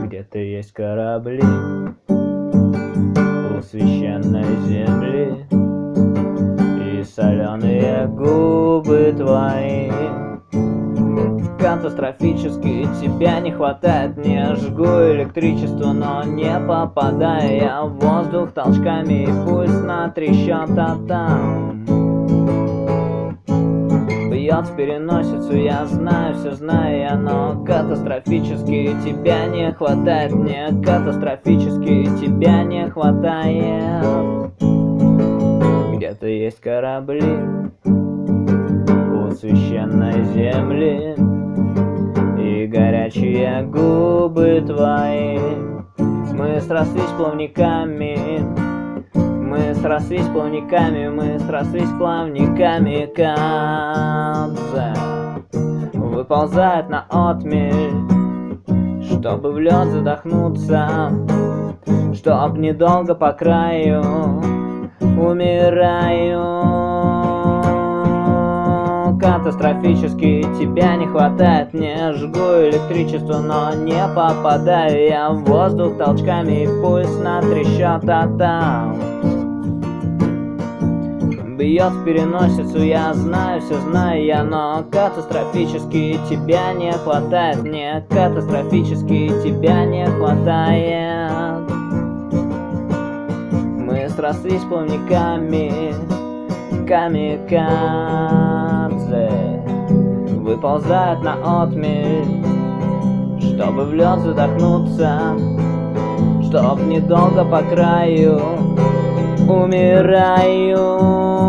Где-то есть корабли у священной земли, и соленые губы твои. Катастрофически тебя не хватает. Не жгу электричество, но не попадаю я в воздух толчками, и пульс на трещот там. Бьет в переносицу, я знаю, все знаю я, но катастрофически тебя не хватает. Мне катастрофически тебя не хватает. Где-то есть корабли у священной земли, и горячие губы твои. Мы срослись плавниками, мы срослись плавниками, мы срослись плавниками. Кадзе выползает на отмель, чтобы в лед задохнуться, чтоб недолго по краю. Умираю. Катастрофически тебя не хватает. Не жгу электричество, но не попадаю я в воздух толчками, и пульс на трещот там. Бьет в переносицу, я знаю, все знаю я, но катастрофически тебя не хватает. Мне катастрофически тебя не хватает. Мы срослись плавниками, камикадзе выползает на отмель, чтобы в лед задохнуться, чтоб недолго по краю. Умираю.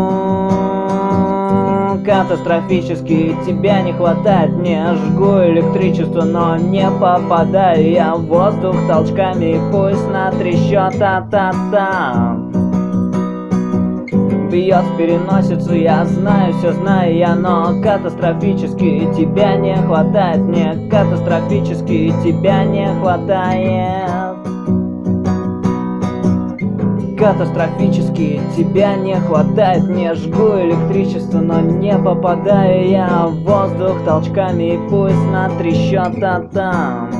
Катастрофически тебя не хватает. Не жгу электричество, но не попадаю я в воздух толчками, и пульс на трещот там. Бьет в переносицу, я знаю, все знаю я, но катастрофически тебя не хватает. Мне катастрофически тебя не хватает. Катастрофически тебя не хватает. Не жгу электричество, но не попадаю я в воздух толчками, и пульс на трещот там.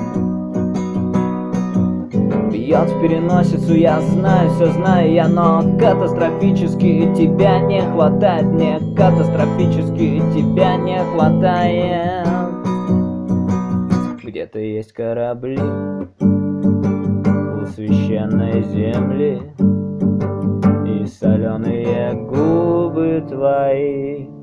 Бьет в переносицу, я знаю, все знаю я, но катастрофически тебя не хватает. Мне катастрофически тебя не хватает. Где-то есть корабли у священной земли, и соленые губы твои.